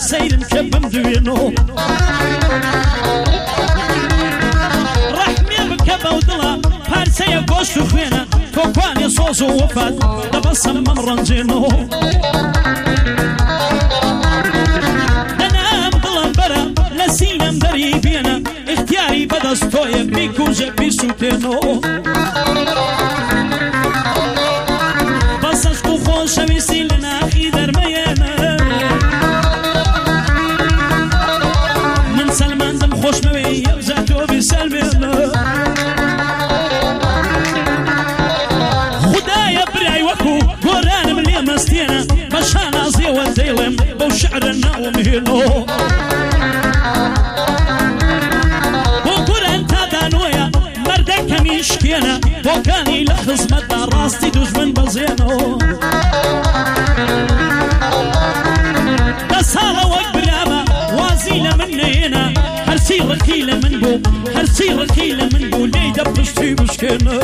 سيرم كبم دوينو رحمي بكبا ودلا هارسيا قوش خوينا كوكواني صوص ووفات تبصم من رنجينو انا امضلا برا لسينا مدري بينا اختياري بدستوية بيكوجة بيسوتينو بصشكو خوشة بيسيلنا اخي درميانا من سلمان دم خوش موي يبزاتو بسلمينا خدايا برعي وكو قران من اليوم استينا بشانا زي والديلم بوشعرنا ومهينو وقران تادانويا مردك ميشكينا وكاني لخزمة راستي دجمن بزينو بسالة وقبرامة وازيلة منينا هرسي ركيلة من بو هرسي ركيلة من بو ليدا بشتي بشكينا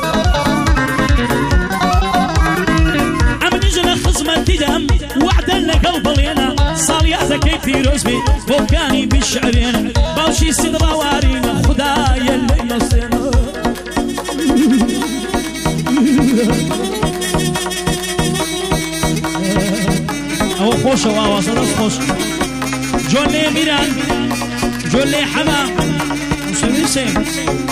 عمنجنا خزمة تدم وعدا لقلب لينا صالياتا كيفي رزبي وكاني بالشعرين باوشي صدرا وارينا خدايا اللي نصينا او خوش او آوازه خوش جولي ميران جولي حما مسلمين سيم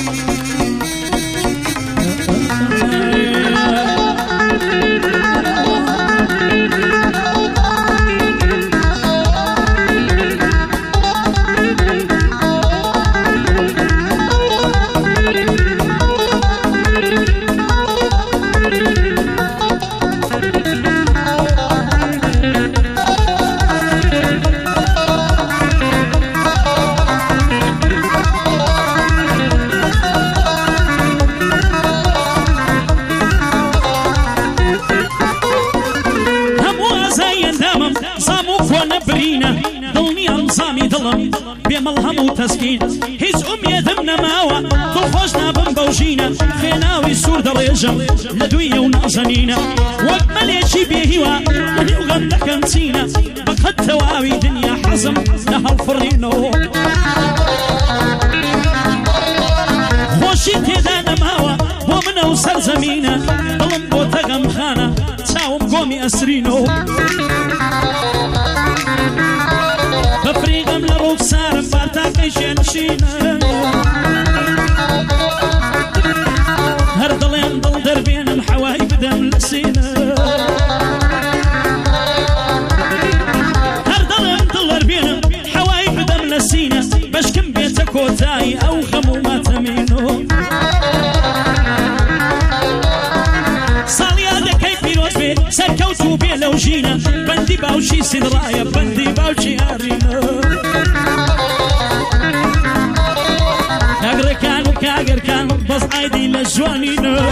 بملهم وتسكين هيز أمي ذمنا ماوا تخوشنا بمبوشينا خيناوي سور دريجم لدوية ونازنينا وقمل يشي بيهوا لني وغملك نسينا بقد تواوي دنيا حزم لها الفرينو خوشي تيدانا ماوا ومنا وسر زمينا ظلم بوتغم خانا تساوم قومي أسرينو بفريغم لروك سارم بارتاكي شنشينا هر ضلين ضل دربين محواي بدم لسينا هر ضلين ضل دربين حواي بدم لسينا بشكم بيتك وتاي او خمومات مينو صاليادة كيفي روزبي سركوتو بي لو جينا بندي باوشي سدرايا بندي باوشي هارينا كاغر كانو كاغر كانو بس عايدي لجوانينا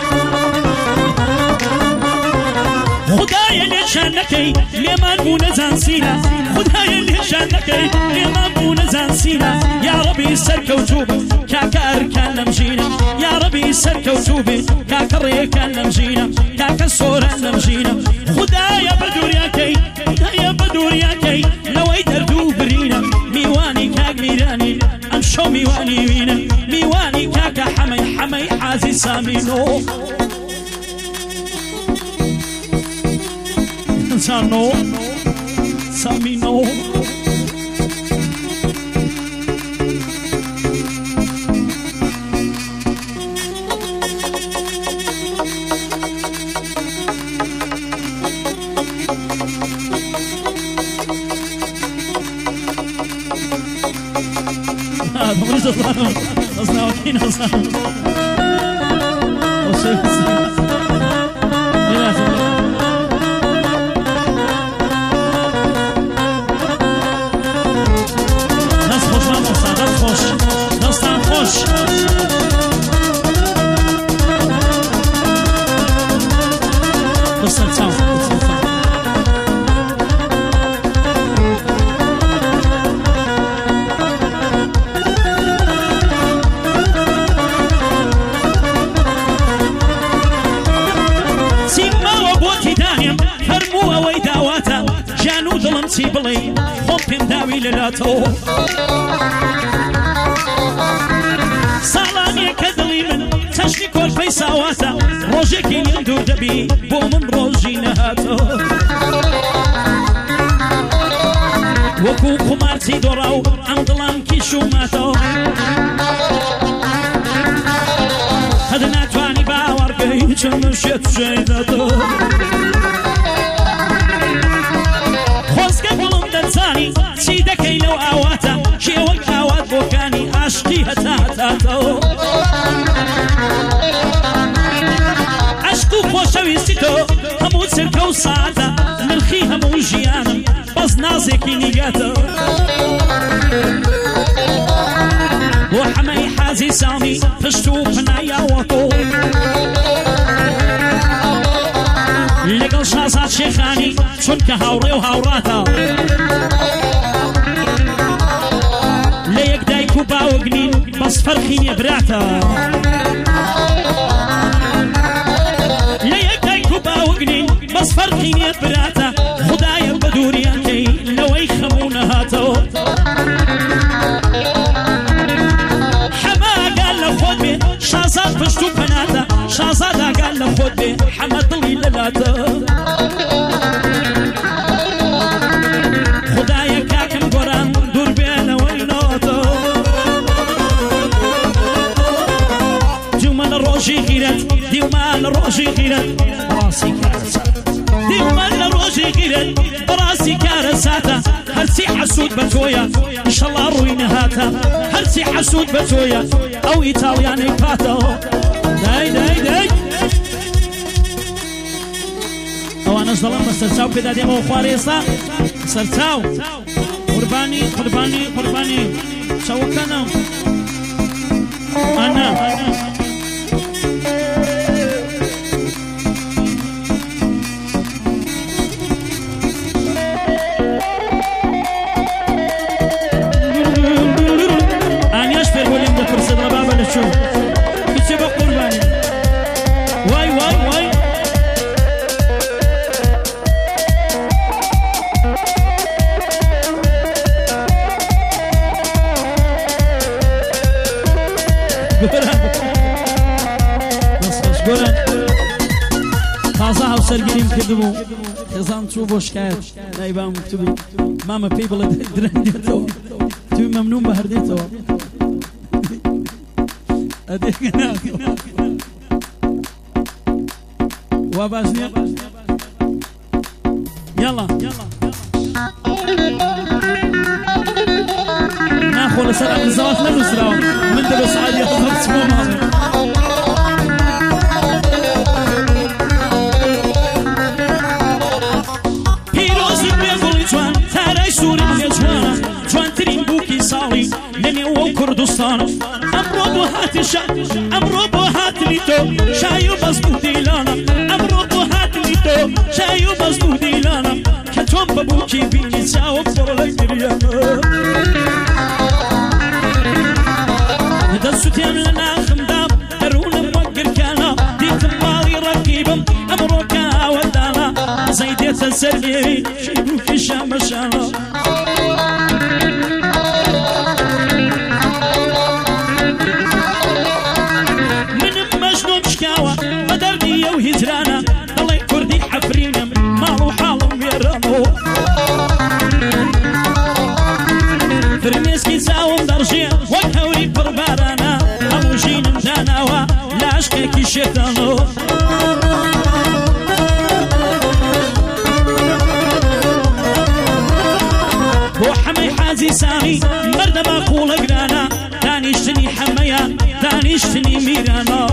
خدايا اللي شانكي ليمان مو نزان سينا خدايا اللي شانكي ليمان مو نزان سينا يا ربي سركوتوبي كاكا اركان لمجينا يا ربي سركوتوبي كاكا ريكان لمجينا كاكا الصورة لمجينا خدايا بدورياكي خدايا بدورياكي نوي دردو برينا ميواني كاك ميراني امشو ميواني وينا ميواني كاكا حمي حمي حازي سامينو سانو سامينو بڵێ خۆم پێم داوی لەلاتەوە ساڵانیە کە دڵی من چەشنی کۆرپەی ساواتە ڕۆژێکی لێم دوور دەبی بۆ من ڕۆژی نەهاتەوە وەکو قومارچی دۆڕا و ئەم دڵام کیشوماتەوە هەدە ناتوانی باوەڕکەی چەند مشێت ژێدەتەوە خۆزگە گوڵم دەزانی چی دەکەی لەو ئاواتە کێوەک ئاوات بۆکانی عاشقی هەتاتاتەوە عشق و خۆشەویستی تۆ هەموو چرکە و ساعتە نرخی هەموو ژیانم بەس نازێکی نیگاتەوە بۆ حەمەی حازی سامی پشت و پنایاوە تۆ لەگەڵ شازاد شێخانی چونکە هاوڕێ و هاوڕاتە لە یەک دایک و باوەگنین بەس فەرقی نیە براتە لە یەک دایک و باوەگنین بەس فەرقی نیە براتە خودایە بە دووریانکەی لەوەی خەموو نەهاتەوە حەماگان لە خۆت بێ شازاد پشت و پەناتە شازاداگان لە خۆت بێ حەمە دڵی لەلاتە خودایە کاکم گۆران دوور بێنەوەی نۆتە دیومە لە ڕۆژی غیرەت دیومە لە ڕۆژی غیرەت ڕاستی کارەسات دیومە لە ڕۆژی غیرەت بەڕاستی کارەساتە هەرچی حەسوود بە تۆیە ئینشەڵا ڕووی نەهاتە هەرچی حەسوود بە تۆیە ئەو ئیتاڵیانەی پاتەوە دای دای دای ئەوانەش دەڵێن بە سەرچاو پێدا دێمەوە خوارێ ئێستا سەرچاو قوربانی قوربانی قوربانی چاوەکەنم ئەنا ئانیاش پێربۆلیم دەپرسێت ڕە بابە لە چۆ بچێ بە قوربانی وای وای وای گۆران تازە هاوسەرگیریم کردبوو خێزان چوو بۆ شکایەت لای بام کتوبی مامە پێی بڵێ درەنگ دێتەوە توی مەمنون بە هەردێتەوە ئەدێکە وا باش نییە یاڵا ناخۆ لەسەر ئەقزەوات نەنووسراوە من دەبە سعادیە هەڵ چبۆ ماڵێ جوانترین بووکی ساڵی لەنێوە کوردستانە ئەمڕۆ بۆ هاتی ئەمڕۆ بۆ هاتنی تۆ شای و بەزم و دیلانە ئەمڕۆ بۆ هاتنی تۆ شای و بەزم و دیلانە کە تۆم بە بووکی بینی چاوە پڕە گریانە دەستوتێم لە ناخمدا دەروونم وەک گرکانە دیتم ماڵی ڕەقیبم ئەمڕۆ کە ئاوەدانە زەی دێتە سەر لێوی شەی بووکی شامەشانە هجرانە دڵی کوردی حەفرینم ماڵ و حاڵم وێرانەوە فرمێسکی چاوم دەڕژێ وەک هەوری پڕبارانە هەموو ژینم داناوە لە عشقێکی شێتانەوە بۆ حەمەی حازی سامی مەردە باقوڵە گرانە دانیشتنی حەمەیە دانیشتنی میرانە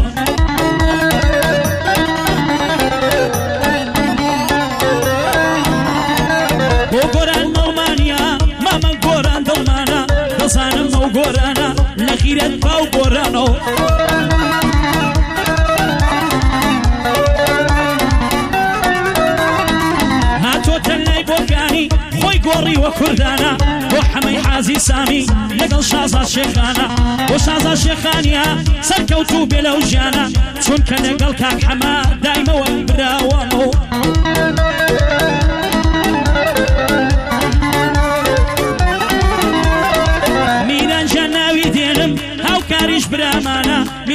بۆ گۆران نەڵمانیا مامە گۆران دڵمانە دەزانم ئەو گۆرانە لە خیرەت باو گۆرانەوە هاتۆتە لای بۆکانی خۆی گۆڕی وە کوردانە بۆ حەمەی حازی سامی لەگەڵ شازاد شێخانە بۆ شازاد شێخانیە سەرکەوتوو بێ لەو ژیانە چونکە لەگەڵ کاک حەما دایمەوە براوانەوە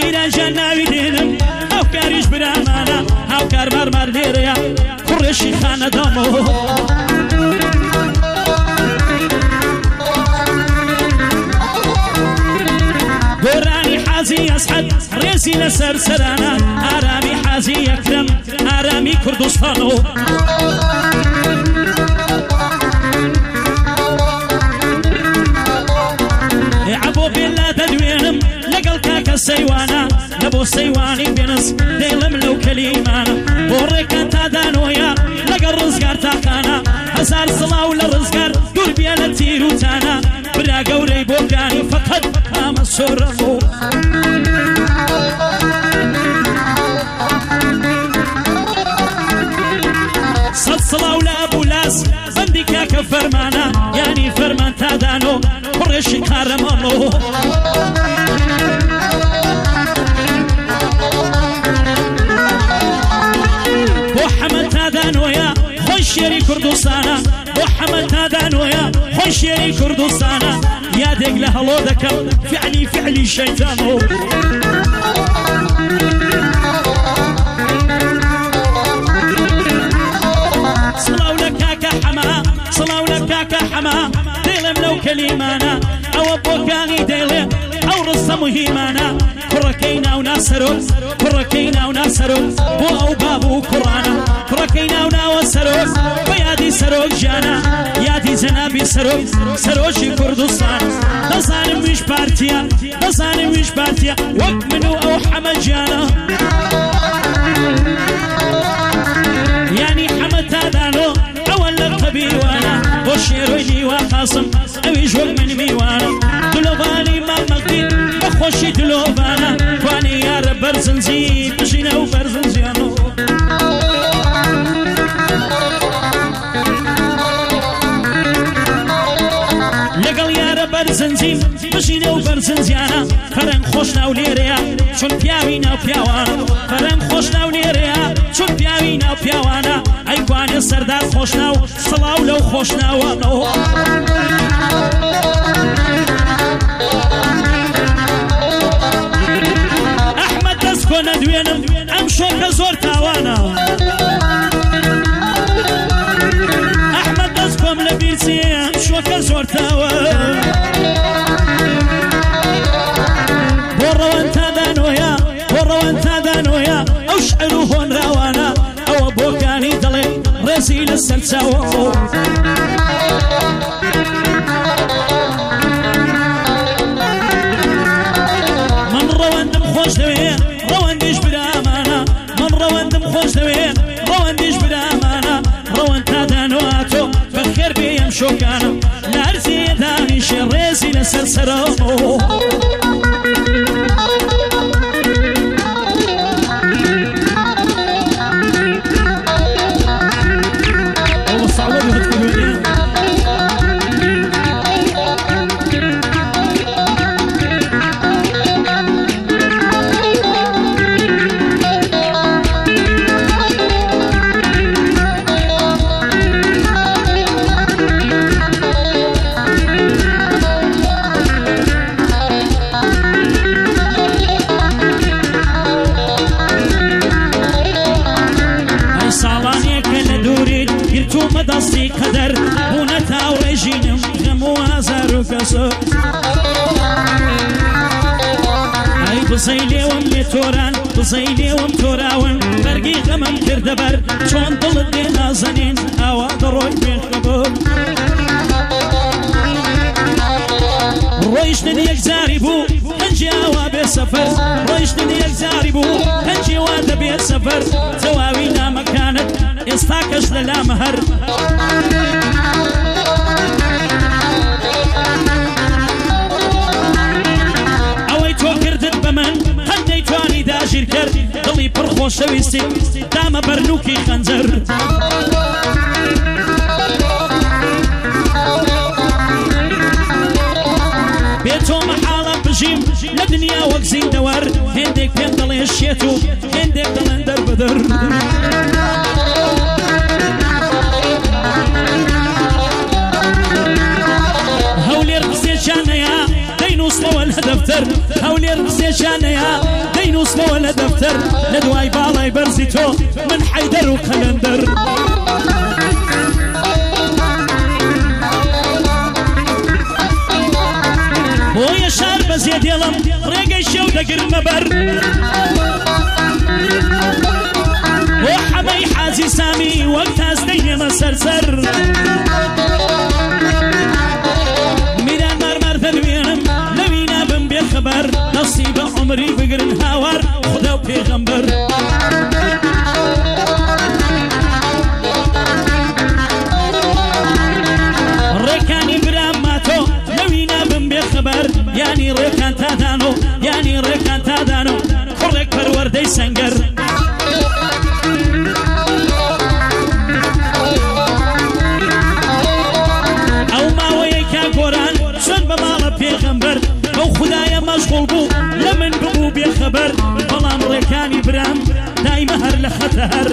میرە ژیان ناوی دێنم هاوکاریش برامانە هاوکار مارمار لێرەیە کوڕێشی خانەدامەوە گۆرانی حازی ئەسعەد ڕێزی لەسەر سەرانە ئارامی حازی ئەکرەم ئارامی کوردستانەوە عبۆ بێلا دەدوێنم لەگەڵ کاکە سەیوانە لە بۆ سەیوانی بێنس دێڵم لەو کەلیمانە بۆ ڕێکان تا دانۆیە لەگەڵ ڕزگار تاقانە هەزار سڵاو لە ڕزگار دوور بێ لە تیروتانە برا گەورەی بۆکانی فەقەت ئامە سۆرەمۆ سەد سڵاو لە ئەبولاس بەندی کاکە فەرمانە یانی فەرمان تا دانۆ کوڕێشی قارەمانۆ بۆ حەمەد تا دانۆیە خۆی شێری کوردستانە بۆ حەمەد تا دانۆیە خۆی شێری کوردستانە یادێک لە هەڵۆ دەکەم فعلی شەیتانۆ سڵاو لە کاکە حەما سڵاو لە کاکە حەما دێڵێم لەو کەلیمانە ئەوە بۆکانی دێڵێ ئەو ڕستە مهیمانە کوڕەکەی ناونا سەرۆک کوڕەکەی ناونا سەرۆک بۆ ئەو باب و کوڕانە کوڕەکەی ناوناوە سەرۆک بە یادی سەرۆک ژیانە یادی جەنابی سەرۆک سەرۆکی کوردستان دەزانم ویش پارتیە دەزانم ویش پارتیە وەک من و ئەو حەمەد گیانە یانی حەمەد تا دانۆ ئەوە لە قەبیوانە بۆ شێرۆی دیوا قاسم ئەویش وەک من میوانە دلۆڤانی مامەقدین بەخۆشی دلۆڤانە توانی یارە بەرزنجی بژینە و بەرزنجیانۆ لەگەڵ یارە بەرزنجی بژینە و بەرزنجیانە فەرەنگ خۆش ناو لێرەیە چون پیاوی ناو پیاوانە فەرەنگ خۆش ناو لێرەیە چون پیاوی ناو پیاوانە ئەیکوانێ سەردار خۆش ناو سڵاو لەو خۆش ناوانەوە ئەحمەد دەست کۆ نەدوێنم ئەم شۆکە زۆر تاوانە ئەحمەد دەست کۆم لە بیرچێ ئەم شۆکە زۆر تاوە بۆ ڕەوەن تا دانۆیە بۆ ڕەوەن تا دانۆیە ئەو شعر و هۆنراوانە ئەوە بۆکانی دەڵێ ڕێزی لەسەر چاوە من ڕەوەندم خۆش دەوێ ڕەوەندیش برامانە من ڕەوەندم خۆش دەوێ ڕەوەندیش برامانە ڕەوەند تا دانۆهاتۆ بەخێر بێ ئەم شۆکانە لارزی دانیشێ ڕێزی لەسەر سەرەوە دەستی قەدەر بوونە تاوڕێژینم غەم و ئازار و کەسە ئەی بزەی لێوم لێ تۆران بزەی لێوم تۆراون بەرگی غەمم کردە بەر چۆن دڵت لێ نازەنین ئاوا دەڕۆی پێخەبەر ڕۆیشتن یەکجاری بوو هەنجی ئاوا بێ سەفەر ڕۆیشتن یەکجاری بوو هەنجی وا دەبێت سەفەر تەواوی نامەکانت ئێستا کەش لە لامە هەر ئەوەی تۆ کردت بە من هەندەی توانی داژیر کرد دڵی پڕ خۆشەویستی دامە بەرنووکی خەنجەر بێ تۆ مەحاڵە بژیم لە دنیا وەک زیندەوەر هێندێک پێم دەڵێ شێت و هێندێک دەڵێن دەربەدەر هەولێر قسێکیانەیە دەینووسڵەوە لە دەفتەر هەولێر قسێکیانەیە برزي تو من حيدر وقلندر بۆیە شار بەزێ دێڵم ڕێگەی شێو دەگرمە بەر بۆ حەمەی حاجی سامی وەک تاستەی نێمە سەرسەر میران مارمار دەنوێنم لەوینا بم بێ خەبەر دەستی بە عومری بگرن هاوار خودە و پێغەمبەر ڕێکانی برام ماتۆ لەوینا بم بێ خەبەر یانی ڕێکان تادانۆ یانی ڕێکان تادانۆ کوڕێک پەروەردەی سەنگەر ئەو ماوەیەی کا گۆران چۆن بە ماڵە پێغەمبەر ئەو خودایە مەشغوڵ بوو لە من ببوو بێ خەبەر بەڵام ڕێکانی برام دایمە هەر لە خەتەر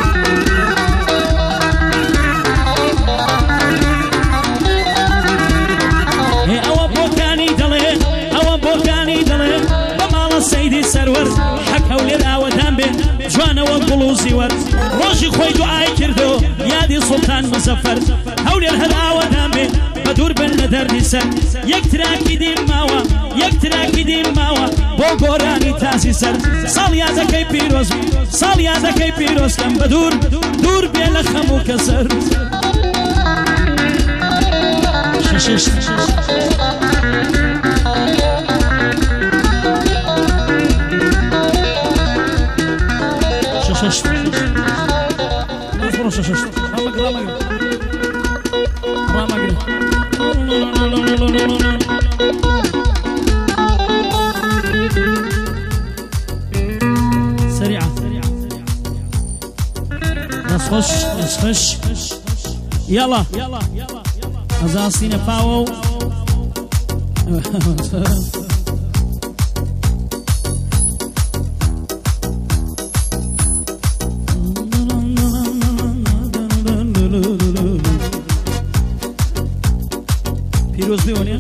ئەوە بۆکانی دەڵێ ئەوە بۆکانی دەڵێ بە ماڵە سەیدی سەروەر حەک هەولێر ئاوەدان بێ جوانەوە گوڵ و زیوەر ڕۆژی خۆی دوعای کردو یادی سوڵتان مزەفەر هەولێر هەر ئاوەدان بێ بە دوور بن لە دەردی سەر یەک تراکی دیم ماوە یەک تراکی دیم ماوە بۆ گۆرانی تازی سەر ساڵ یادەکەی پیرۆز ساڵ یادەکەی پیرۆزکەم بە دوور دوور بێ لە خەم و کەسەر شش سريعة خش يلا أزاسين باو پیروز بیونی